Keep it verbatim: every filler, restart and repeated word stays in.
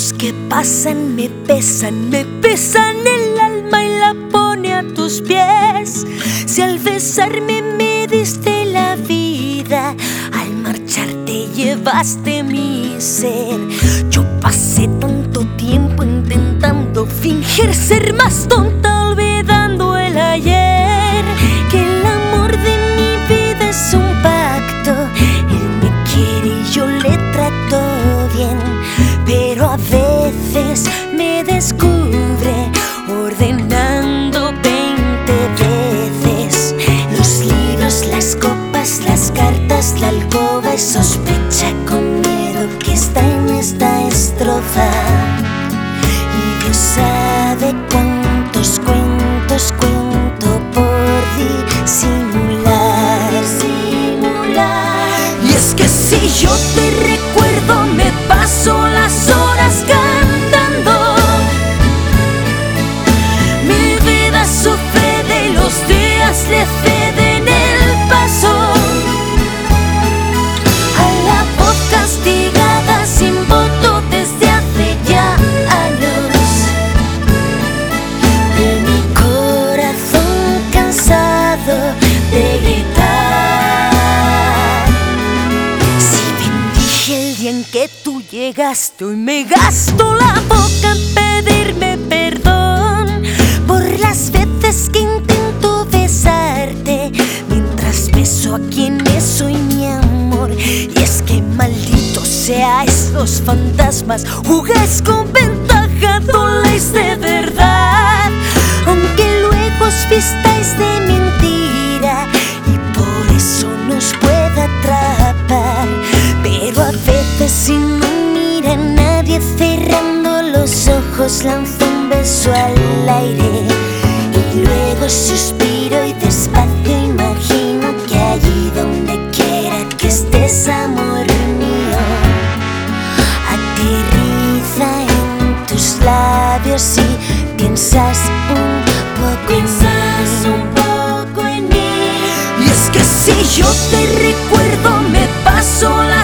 años que pasan me pesan, me pesan el alma y la pone a tus pies. Si al besarme me diste la vida, al marcharte llevaste mi ser. Yo pasé tanto tiempo intentando fingir ser más tonta, olvidando el ayer, que el amor de mi vida es un pacto. Él me quiere y yo le trato bien, pero a veces me descubre ordenando veinte veces los libros, las copas, las cartas, la alcoba, y sospecha con miedo que está en esta estrofa. Y Dios sabe cuántos cuentos cuento por disimular, disimular. Y es que si yo te recuerdo me paso las horas cantando. Mi vida sufre de los días, le ceden el paso a la voz castigada sin voto desde hace ya años, de mi corazón cansado de gritar. Si bendije el día en que tú llegaste, hoy me gasto la boca en pedirme perdón por las veces que intento besarte mientras beso a quien es soy mi amor. Y es que malditos seáis los fantasmas, jugáis con ventaja, doléis de verdad, aunque luego os vistáis de mentira y por eso nos puede atrapar. Pero a veces si no mira a nadie, cerrando los ojos lanzo un beso al aire y luego suspiro y despacio imagino que allí donde quiera que estés, amor mío, aterriza en tus labios y piensas un poco en mí, un poco en mí. Y es que si yo te recuerdo me paso la